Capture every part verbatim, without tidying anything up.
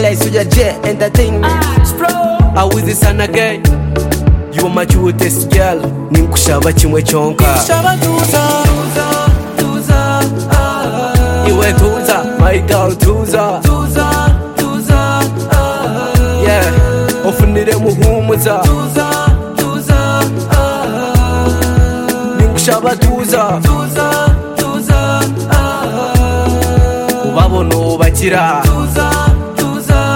L Suja J Entertainment. I with this son again. You are my cutest girl. Ninkushaba chimwe chonka. Ninkushaba tuza, tuza, tuza. Ah. Iwe tuza, my girl tuza, tuza, tuza. Ah. Yeah, ofunire muhumuza. Tuza, tuza. Ah. Ninkushaba tuza, tuza, tuza. Ah. Ubabono bakira. Tuza, tuza.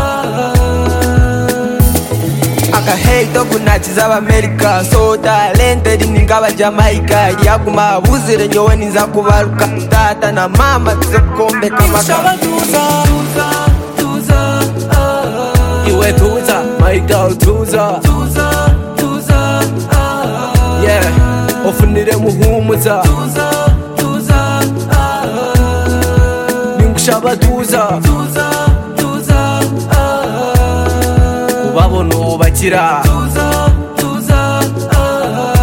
Aka hey dogu nachiza America so talented ningaba Jamaica yakuma buzire nyowe niza kubaruka tata na mama zekombe kama Ninkushaba tuza, tuza, tuza. Ah. Iwe tuza, my girl tuza, tuza, tuza. Ah. Yeah, ofunire muhumuza. Tuza, tuza. Ah. Ninkushaba tuza, tuza, tuza. Ah. Ubabono bakira. Tuza, tuza. Ah.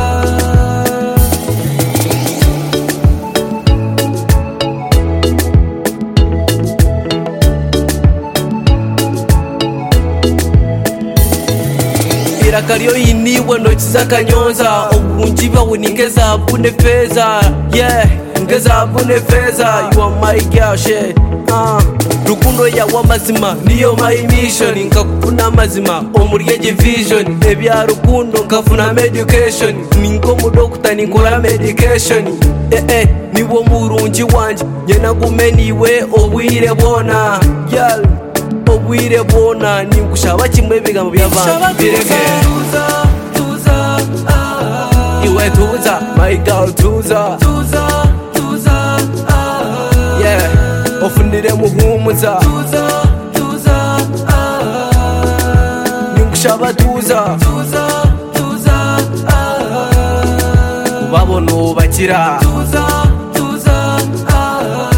Irakariyo yiniwe ntoki z'akanyonza ubungi bawe ningeza bune feza. Yeah, ngeza bune feza. You are my girl shit. Uh, rukundo yawe amazima niyo my mission. Nkakufuna amazima omuryeje vision. Ebya rukundo nkafuna medication. Ninko mudokita ninkola medication. Eh eh, niwo murungi wanje nyena gumeniwe obwire bona. Girl, obwire bona ninkushaba kimwe ebigambo by'abantu bireke. Tuza, tuza. Ah. Iwe tuza, my girl tuza, tuza, tuza. Ah. Yeah, ofunire muhumuza. Tuza, tuza. Ah. Ninkushaba tuza, tuza, tuza. Ah. Ubabono bakira. Tuza, tuza. Ah.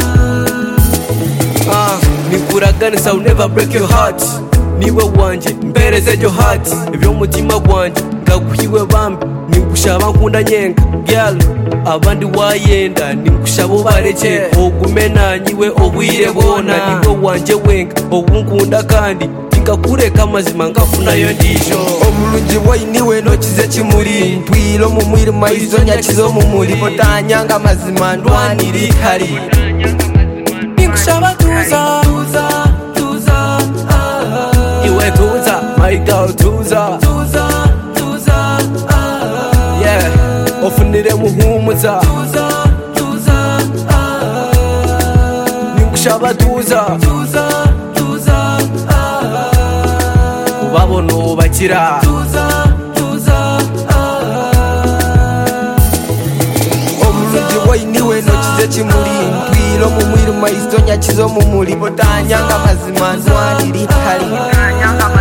Uh, Nikuraganisa will never break your heart. Niwe wanje mpereze your heart. Ibyo mutima gwanje ngaguhiwe bambi. Ninkushaba nkunda nyenga girl abandi wayenda. Ninkushaba ubareke ogume nanyiwe obwire bona. Niwe wanje wenga obunkunda kandi ngakureka amazima ngafunayo ndijo. Omulungi wainiwe nokize kimuri ntwiro mu mwirima izo nyakizo mu muri botanyanga amazima ndwaniri kari. Ninkushaba tuza, tuza, tuza. Ah. Iwe tuza, my girl tuza, tuza, tuza. Ah. Yeah, ofunire muhumuza. Tuza, tuza. Ah. Ninkushaba tuza, tuza, tuza. Ah. Ubabono bakira. Tuza, tuza. Ah. Omulungi wainiwe nokize kimuri ntwiro mu mwirima izo nyakizo mu muri botanyanga amazima ndwaniri kari.